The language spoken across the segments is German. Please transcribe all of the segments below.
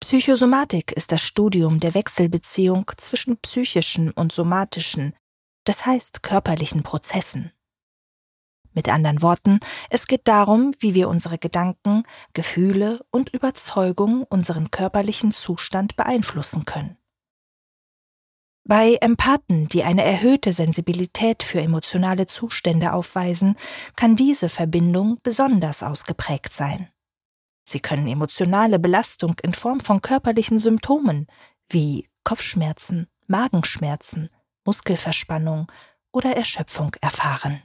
Psychosomatik ist das Studium der Wechselbeziehung zwischen psychischen und somatischen, das heißt körperlichen Prozessen. Mit anderen Worten, es geht darum, wie wir unsere Gedanken, Gefühle und Überzeugungen unseren körperlichen Zustand beeinflussen können. Bei Empathen, die eine erhöhte Sensibilität für emotionale Zustände aufweisen, kann diese Verbindung besonders ausgeprägt sein. Sie können emotionale Belastung in Form von körperlichen Symptomen wie Kopfschmerzen, Magenschmerzen, Muskelverspannung oder Erschöpfung erfahren.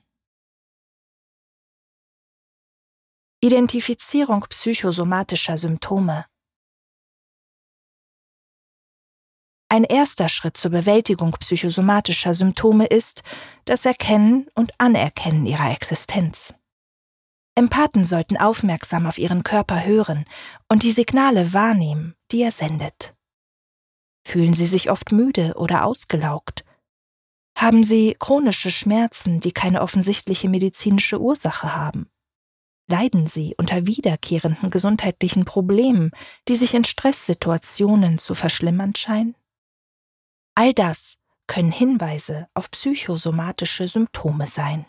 Identifizierung psychosomatischer Symptome. Ein erster Schritt zur Bewältigung psychosomatischer Symptome ist das Erkennen und Anerkennen ihrer Existenz. Empathen sollten aufmerksam auf ihren Körper hören und die Signale wahrnehmen, die er sendet. Fühlen sie sich oft müde oder ausgelaugt? Haben sie chronische Schmerzen, die keine offensichtliche medizinische Ursache haben? Leiden sie unter wiederkehrenden gesundheitlichen Problemen, die sich in Stresssituationen zu verschlimmern scheinen? All das können Hinweise auf psychosomatische Symptome sein.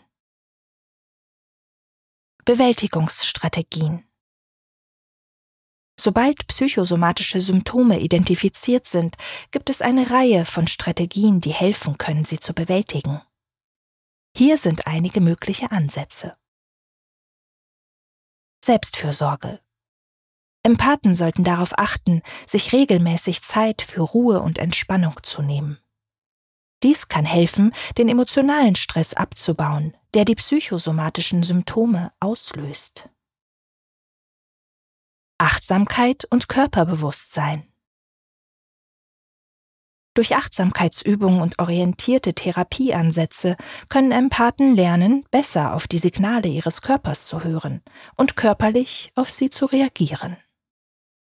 Bewältigungsstrategien. Sobald psychosomatische Symptome identifiziert sind, gibt es eine Reihe von Strategien, die helfen können, sie zu bewältigen. Hier sind einige mögliche Ansätze. Selbstfürsorge. Empathen sollten darauf achten, sich regelmäßig Zeit für Ruhe und Entspannung zu nehmen. Dies kann helfen, den emotionalen Stress abzubauen, der die psychosomatischen Symptome auslöst. Achtsamkeit und Körperbewusstsein. Durch Achtsamkeitsübungen und orientierte Therapieansätze können Empathen lernen, besser auf die Signale ihres Körpers zu hören und körperlich auf sie zu reagieren.